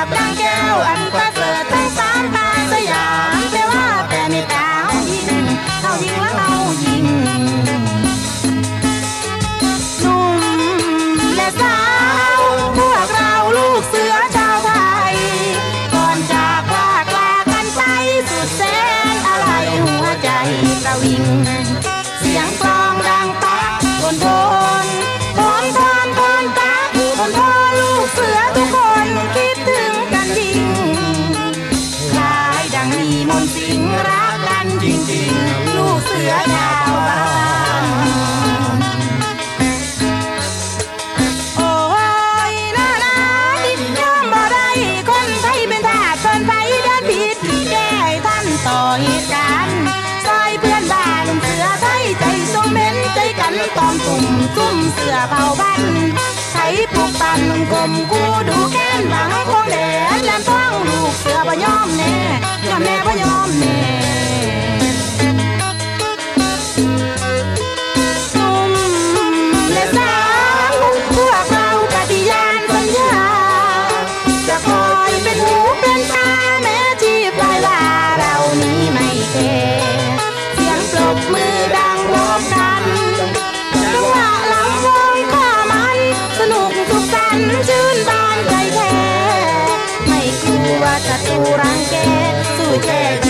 บดังแก้วอันประเสริฐทั้งสามตาสยามแปลว่าแต่เมตตาเฮายิงว่าเฮายิงหนุ่มและสาวพวกเราลูกเสือชาวไทยก่อนจากลากันไปสุดแสนอะไรหัวใจประวิงเสียงกลองดังปักโทนตาคนพ่อลูกเสือทุกคนคิดถึงกันยิ่งคล้ายดังมีมนต์สิงรักกันจริงๆลูกเสือชาวบ้านโอ้ยน่ารักยอมบ่ได้คนไทยเป็นทาสคนไปเดินผิดแก้ท่านต่อเหตุการณ์ซอยเพื่อนบ้านเสือไทยใจทรงเม้นใจกันตอมตุ่มเสือเผาบ้านไทยปลูกปั่นกลมกูดูแก้นหวังคงแดดแหลมท้องลูกเสือบ่ยอมแน่บ่ยอมแน่หนุ่มและสาวพวกเราปฏิญาณสัญญาจะคอยเป็นหูเป็นตาแม้ชีพลายลาเรานี้ไม่แคร์เสียงปรบมือดังพร้อมกันจังหวะลำวงข้ามันสนุกสุขสันต์ชื่นบานใจแท้ไม่กลัวศัตรูรังแกสู้แก้